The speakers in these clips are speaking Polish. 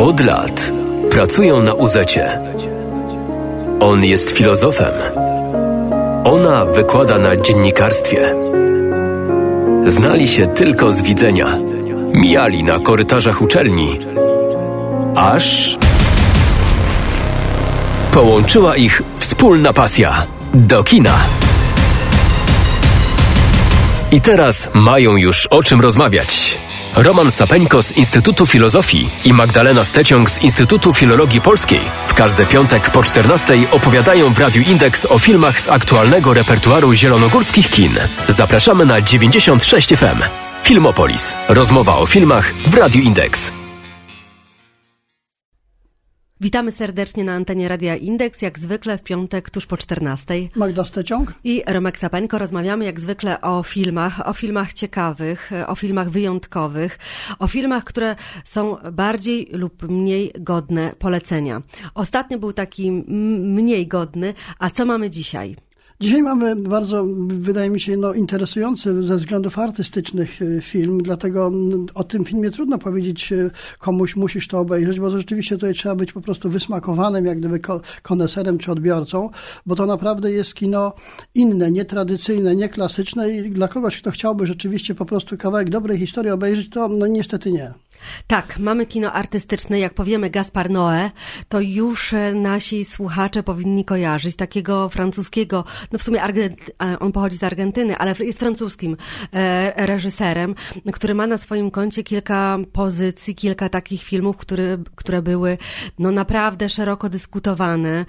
Od lat pracują na UZ-cie. On jest filozofem. Ona wykłada na dziennikarstwie. Znali się tylko z widzenia. Mijali na korytarzach uczelni. Aż połączyła ich wspólna pasja do kina. I teraz mają już o czym rozmawiać. Roman Sapeńko z Instytutu Filozofii i Magdalena Steciąg z Instytutu Filologii Polskiej w każdy piątek po 14:00 opowiadają w Radiu Indeks o filmach z aktualnego repertuaru zielonogórskich kin. Zapraszamy na 96 FM. Filmopolis. Rozmowa o filmach w Radiu Indeks. Witamy serdecznie na antenie Radia Indeks, jak zwykle w piątek tuż po 14:00. Magda Steciąg I Romek Sapeńko. Rozmawiamy jak zwykle o filmach ciekawych, o filmach wyjątkowych, o filmach, które są bardziej lub mniej godne polecenia. Ostatnio był taki mniej godny, a co mamy dzisiaj? Dzisiaj mamy bardzo, wydaje mi się, interesujący ze względów artystycznych film, dlatego o tym filmie trudno powiedzieć komuś, musisz to obejrzeć, bo rzeczywiście tutaj trzeba być po prostu wysmakowanym, jak gdyby koneserem czy odbiorcą, bo to naprawdę jest kino inne, nietradycyjne, nieklasyczne i dla kogoś, kto chciałby rzeczywiście po prostu kawałek dobrej historii obejrzeć, to niestety nie. Tak, mamy kino artystyczne, jak powiemy Gaspar Noé, to już nasi słuchacze powinni kojarzyć takiego francuskiego, w sumie on pochodzi z Argentyny, ale jest francuskim reżyserem, który ma na swoim koncie kilka pozycji, kilka takich filmów, które były naprawdę szeroko dyskutowane.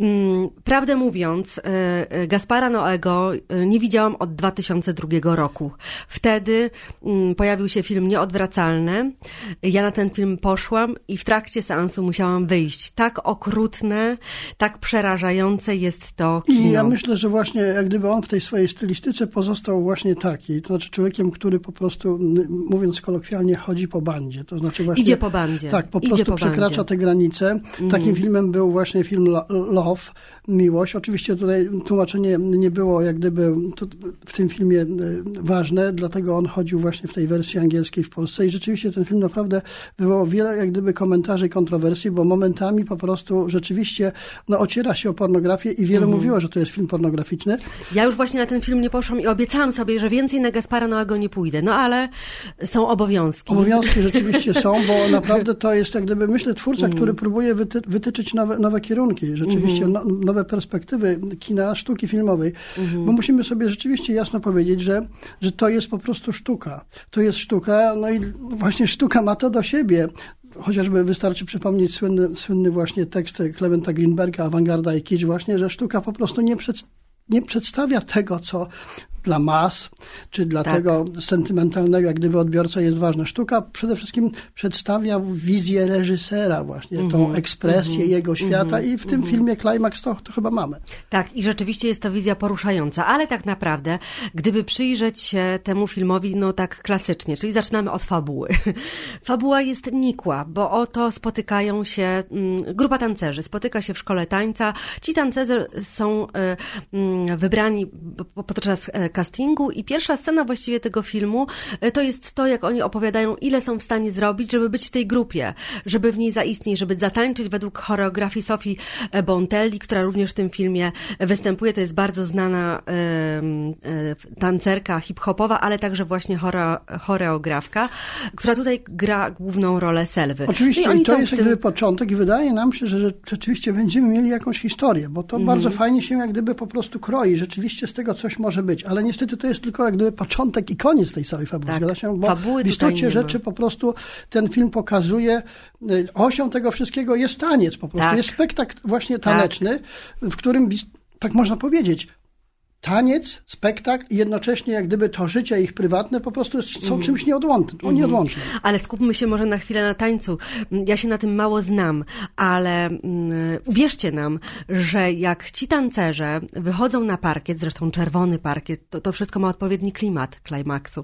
Prawdę mówiąc, Gaspara Noego nie widziałam od 2002 roku. Wtedy pojawił się film Nieodwracalne. Ja na ten film poszłam i w trakcie seansu musiałam wyjść. Tak okrutne, tak przerażające jest to kino. I ja myślę, że właśnie jak gdyby on w tej swojej stylistyce pozostał właśnie taki. To znaczy człowiekiem, który po prostu, mówiąc kolokwialnie, chodzi po bandzie. To znaczy właśnie, idzie po bandzie. Tak, po prostu przekracza te granice. Takim filmem był właśnie film Love, Miłość. Oczywiście tutaj tłumaczenie nie było jak gdyby w tym filmie ważne, dlatego on chodził właśnie w tej wersji angielskiej w Polsce i rzeczywiście ten film naprawdę wywołał wiele jak gdyby komentarzy i kontrowersji, bo momentami po prostu rzeczywiście ociera się o pornografię i wiele mówiło, że to jest film pornograficzny. Ja już właśnie na ten film nie poszłam i obiecałam sobie, że więcej na Gaspara Noego nie pójdę. Ale są obowiązki. Obowiązki rzeczywiście są, bo naprawdę to jest jak gdyby, myślę, twórca, który próbuje wytyczyć nowe kierunki, rzeczywiście nowe perspektywy kina, sztuki filmowej. Bo musimy sobie rzeczywiście jasno powiedzieć, że to jest po prostu sztuka. To jest sztuka, i właśnie sztuka ma to do siebie. Chociażby wystarczy przypomnieć słynny właśnie tekst Clementa Greenberga, Awangarda i Kicz właśnie, że sztuka po prostu nie przedstawia tego, co dla mas, czy dla tego sentymentalnego, jak gdyby odbiorca jest ważna. Sztuka przede wszystkim przedstawia wizję reżysera właśnie, tą ekspresję jego świata i w tym filmie Climax to chyba mamy. Tak, i rzeczywiście jest to wizja poruszająca, ale tak naprawdę, gdyby przyjrzeć się temu filmowi, tak klasycznie, czyli zaczynamy od fabuły. Fabuła jest nikła, bo oto spotykają się, grupa tancerzy spotyka się w szkole tańca. Ci tancerze są wybrani podczas castingu i pierwsza scena właściwie tego filmu to jest to, jak oni opowiadają, ile są w stanie zrobić, żeby być w tej grupie, żeby w niej zaistnieć, żeby zatańczyć według choreografii Sofii Bontelli, która również w tym filmie występuje. To jest bardzo znana tancerka hip-hopowa, ale także właśnie choreografka, która tutaj gra główną rolę Selwy. Oczywiście i to jest jak gdyby początek i wydaje nam się, że rzeczywiście będziemy mieli jakąś historię, bo to bardzo fajnie się jak gdyby po prostu kroi. Rzeczywiście z tego coś może być, ale niestety to jest tylko jak gdyby początek i koniec tej całej fabuły. Tak, zgadza się? Bo w istocie rzeczy po prostu ten film pokazuje, osią tego wszystkiego jest taniec po prostu. Tak. Jest spektakl właśnie taneczny, w którym, tak można powiedzieć, taniec, spektakl i jednocześnie jak gdyby to życie ich prywatne po prostu są czymś nieodłącznym. Ale skupmy się może na chwilę na tańcu. Ja się na tym mało znam, ale uwierzcie nam, że jak ci tancerze wychodzą na parkiet, zresztą czerwony parkiet, to wszystko ma odpowiedni klimat Climaxu.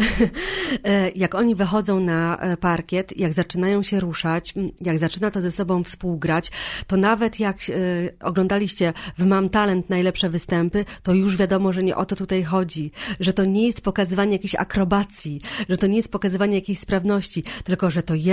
Jak oni wychodzą na parkiet, jak zaczynają się ruszać, jak zaczyna to ze sobą współgrać, to nawet jak oglądaliście w Mam Talent najlepsze występy, to już wiadomo, że nie o to tutaj chodzi, że to nie jest pokazywanie jakiejś akrobacji, że to nie jest pokazywanie jakiejś sprawności, tylko że to jest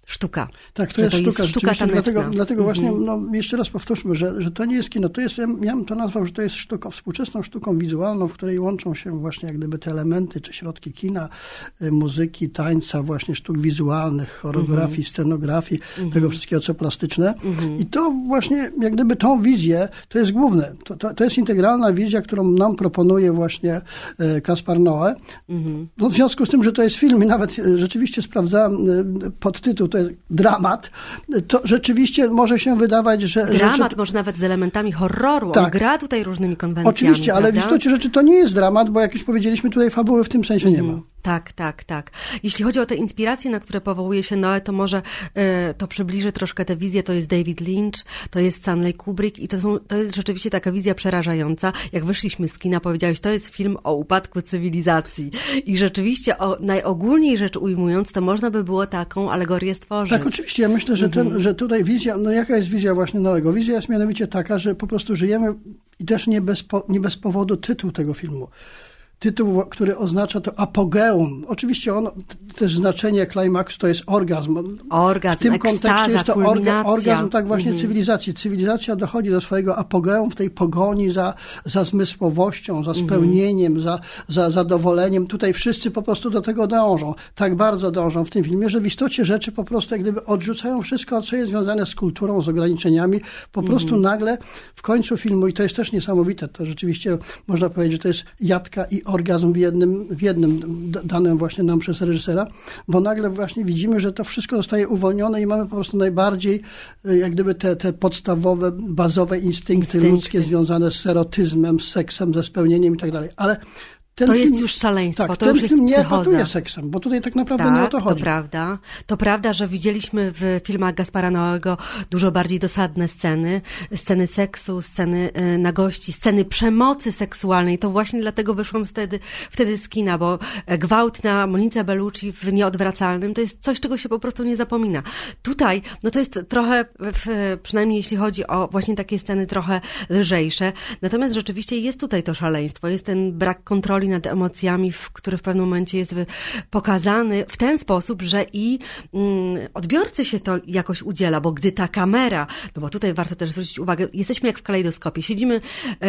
sztuka. Tak, to jest sztuka taneczna. Dlatego właśnie, jeszcze raz powtórzmy, że to nie jest kino. To jest, ja bym to nazwał, że to jest współczesną sztuką wizualną, w której łączą się właśnie jak gdyby te elementy, czy środki kina, muzyki, tańca, właśnie sztuk wizualnych, choreografii, scenografii, tego wszystkiego, co plastyczne. I to właśnie, jak gdyby tą wizję, to jest główne. To jest integralna wizja, którą nam proponuje właśnie Gaspar Noé. No, w związku z tym, że to jest film i nawet rzeczywiście sprawdzałem podtytuł, to jest dramat, to rzeczywiście może się wydawać, że... Dramat, może nawet z elementami horroru. Tak. On gra tutaj różnymi konwencjami. Oczywiście, ale w istocie rzeczy to nie jest dramat, bo jak już powiedzieliśmy, tutaj fabuły w tym sensie nie ma. Tak. Jeśli chodzi o te inspiracje, na które powołuje się Noé, to może to przybliży troszkę tę wizję. To jest David Lynch, to jest Stanley Kubrick i to jest rzeczywiście taka wizja przerażająca. Jak wyszliśmy z kina, powiedziałeś, to jest film o upadku cywilizacji. I rzeczywiście, najogólniej rzecz ujmując, to można by było taką alegorię stworzyć. Tak, oczywiście. Ja myślę, że tutaj wizja, jaka jest wizja właśnie Noego? Wizja jest mianowicie taka, że po prostu żyjemy i też nie bez powodu tytuł tego filmu. Tytuł, który oznacza to apogeum. Oczywiście też znaczenie klimaksu to jest orgazm. Orgazm, w tym ekstaza, kontekście jest to orgazm tak właśnie cywilizacji. Cywilizacja dochodzi do swojego apogeum w tej pogoni za zmysłowością, za spełnieniem, za zadowoleniem. Tutaj wszyscy po prostu do tego dążą. Tak bardzo dążą w tym filmie, że w istocie rzeczy po prostu jak gdyby odrzucają wszystko, co jest związane z kulturą, z ograniczeniami. Po prostu nagle w końcu filmu, i to jest też niesamowite, to rzeczywiście można powiedzieć, że to jest jatka i orgazm w jednym danym właśnie nam przez reżysera, bo nagle właśnie widzimy, że to wszystko zostaje uwolnione i mamy po prostu najbardziej jak gdyby te podstawowe, bazowe instynkty ludzkie związane z erotyzmem, z seksem, ze spełnieniem i tak dalej. Ale to jest już szaleństwo, tak, to już jest film nie psychoza. epatuje seksem, bo tutaj tak naprawdę nie o to chodzi. To prawda, że widzieliśmy w filmach Gaspara Noego dużo bardziej dosadne sceny seksu, sceny nagości, sceny przemocy seksualnej. To właśnie dlatego wyszłam wtedy z kina, bo gwałt na Monice Bellucci w Nieodwracalnym to jest coś, czego się po prostu nie zapomina. Tutaj, to jest trochę, przynajmniej jeśli chodzi o właśnie takie sceny trochę lżejsze, natomiast rzeczywiście jest tutaj to szaleństwo, jest ten brak kontroli nad emocjami, który w pewnym momencie jest pokazany w ten sposób, że i odbiorcy się to jakoś udziela, bo gdy ta kamera, no bo tutaj warto też zwrócić uwagę, jesteśmy jak w kalejdoskopie, siedzimy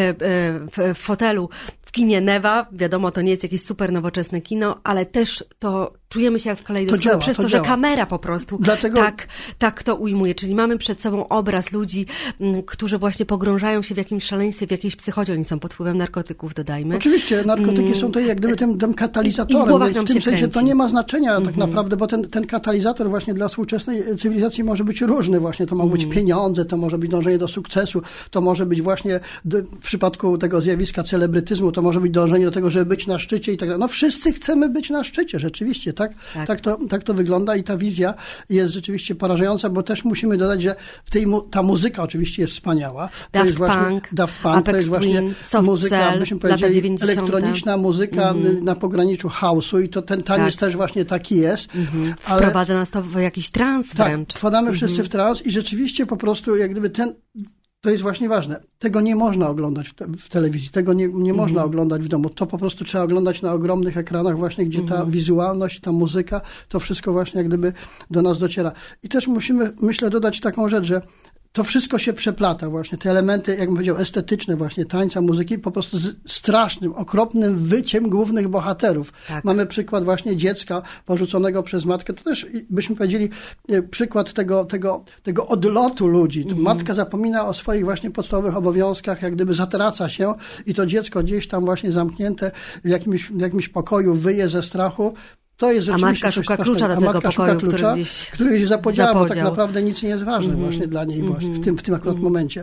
w fotelu w kinie Newa, wiadomo, to nie jest jakieś super nowoczesne kino, ale też to czujemy się jak w kalejdoskopie przez to, że kamera po prostu tak to ujmuje, czyli mamy przed sobą obraz ludzi, którzy właśnie pogrążają się w jakimś szaleństwie, w jakiejś psychodzie, oni są pod wpływem narkotyków, dodajmy. Oczywiście, narkotyki są tutaj jak gdyby tym katalizatorem, więc w tym sensie to nie ma znaczenia tak naprawdę, bo ten katalizator właśnie dla współczesnej cywilizacji może być różny właśnie, to mogą być pieniądze, to może być dążenie do sukcesu, to może być właśnie w przypadku tego zjawiska celebrytyzmu, to może być dążenie do tego, żeby być na szczycie i tak dalej. No wszyscy chcemy być na szczycie, rzeczywiście, tak to wygląda i ta wizja jest rzeczywiście porażająca, bo też musimy dodać, że ta muzyka oczywiście jest wspaniała. Daft Punk, to jest właśnie muzyka, byśmy powiedzieli, elektroniczna muzyka na pograniczu house'u i to ten taniec też właśnie taki jest. Ale wprowadza nas to w jakiś trans wręcz. Wpadamy wszyscy w trans i rzeczywiście po prostu jak gdyby to jest właśnie ważne. Tego nie można oglądać w telewizji, tego nie można oglądać w domu. To po prostu trzeba oglądać na ogromnych ekranach właśnie, gdzie ta wizualność, ta muzyka, to wszystko właśnie jak gdyby do nas dociera. I też musimy, myślę, dodać taką rzecz, że to wszystko się przeplata właśnie, te elementy, jak bym powiedział, estetyczne właśnie, tańca, muzyki, po prostu z strasznym, okropnym wyciem głównych bohaterów. Tak. Mamy przykład właśnie dziecka porzuconego przez matkę, to też byśmy powiedzieli przykład tego odlotu ludzi. Matka zapomina o swoich właśnie podstawowych obowiązkach, jak gdyby zatraca się i to dziecko gdzieś tam właśnie zamknięte w jakimś pokoju wyje ze strachu. To jest rzeczywiście coś strasznego. A matka szuka klucza, który gdzieś zapodziała, bo tak naprawdę nic nie jest ważne właśnie dla niej właśnie w tym akurat momencie.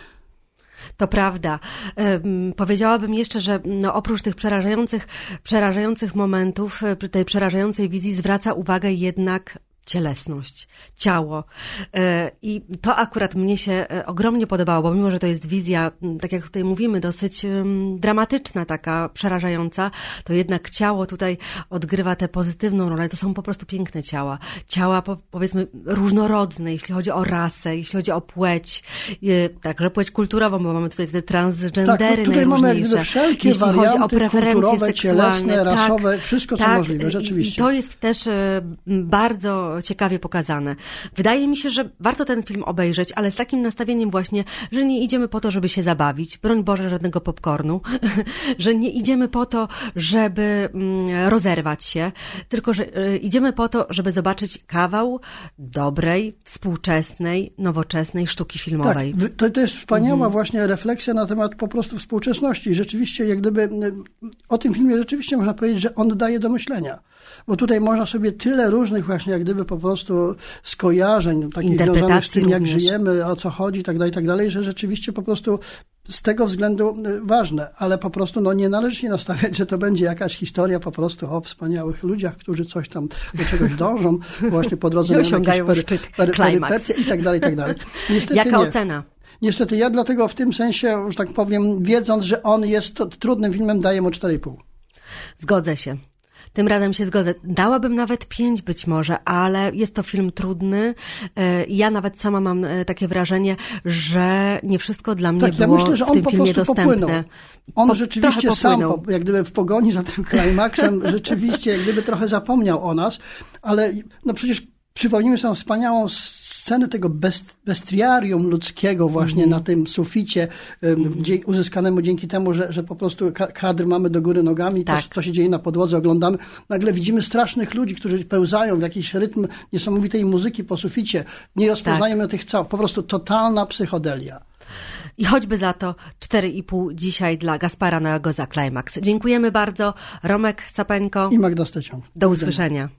To prawda. Powiedziałabym jeszcze, że oprócz tych przerażających momentów, tej przerażającej wizji zwraca uwagę jednak cielesność, ciało. I to akurat mnie się ogromnie podobało, bo mimo, że to jest wizja, tak jak tutaj mówimy, dosyć dramatyczna, taka przerażająca, to jednak ciało tutaj odgrywa tę pozytywną rolę. To są po prostu piękne ciała. Ciała, powiedzmy, różnorodne, jeśli chodzi o rasę, jeśli chodzi o płeć, także płeć kulturową, bo mamy tutaj te transgendery tutaj mamy jakby wszelkie jeśli chodzi o preferencje seksualne, cielesne, rasowe, wszystko co możliwe, rzeczywiście. I to jest też bardzo ciekawie pokazane. Wydaje mi się, że warto ten film obejrzeć, ale z takim nastawieniem właśnie, że nie idziemy po to, żeby się zabawić, broń Boże, żadnego popcornu, że nie idziemy po to, żeby rozerwać się, tylko że idziemy po to, żeby zobaczyć kawał dobrej, współczesnej, nowoczesnej sztuki filmowej. Tak, to jest wspaniała właśnie refleksja na temat po prostu współczesności. Rzeczywiście, jak gdyby o tym filmie rzeczywiście można powiedzieć, że on daje do myślenia. Bo tutaj można sobie tyle różnych właśnie jak gdyby po prostu skojarzeń, takich związanych z tym, jak żyjemy, o co chodzi i tak dalej, że rzeczywiście po prostu z tego względu ważne, ale po prostu nie należy się nastawiać, że to będzie jakaś historia po prostu o wspaniałych ludziach, którzy coś tam do czegoś dążą, właśnie po drodze osiągają perypetie i tak dalej, i tak dalej. Niestety Jaka ocena? Niestety ja dlatego w tym sensie, już tak powiem, wiedząc, że on jest trudnym filmem, daję mu 4,5. Zgodzę się. Tym razem się zgodzę. Dałabym nawet 5 być może, ale jest to film trudny. Ja nawet sama mam takie wrażenie, że nie wszystko dla mnie było ja myślę, że on w tym po filmie prostu dostępne. Popłynął. On rzeczywiście sam, jak gdyby w pogoni za tym klimaksem, rzeczywiście jak gdyby trochę zapomniał o nas, ale przecież przypomnijmy sobie wspaniałą scenę tego bestiarium ludzkiego właśnie na tym suficie, uzyskanemu dzięki temu, że po prostu kadr mamy do góry nogami, to, co się dzieje na podłodze, oglądamy. Nagle widzimy strasznych ludzi, którzy pełzają w jakiś rytm niesamowitej muzyki po suficie. Nie rozpoznajemy tych całych. Po prostu totalna psychodelia. I choćby za to 4,5 dzisiaj dla Gaspara Noego za Climax. Dziękujemy bardzo. Romek Sapeńko i Magda Steciąg. Do usłyszenia.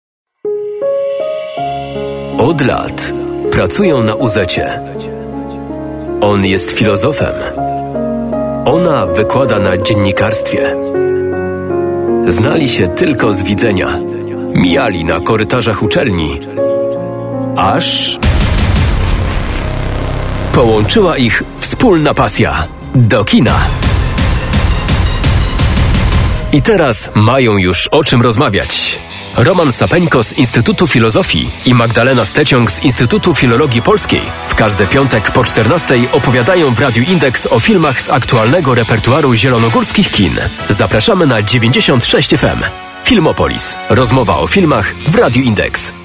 Od lat pracują na UZ-cie. On jest filozofem. Ona wykłada na dziennikarstwie. Znali się tylko z widzenia. Mijali na korytarzach uczelni. Aż połączyła ich wspólna pasja do kina. I teraz mają już o czym rozmawiać. Roman Sapeńko z Instytutu Filozofii i Magdalena Steciąg z Instytutu Filologii Polskiej w każdy piątek po 14 opowiadają w Radiu Indeks o filmach z aktualnego repertuaru zielonogórskich kin. Zapraszamy na 96 FM. Filmopolis. Rozmowa o filmach w Radiu Indeks.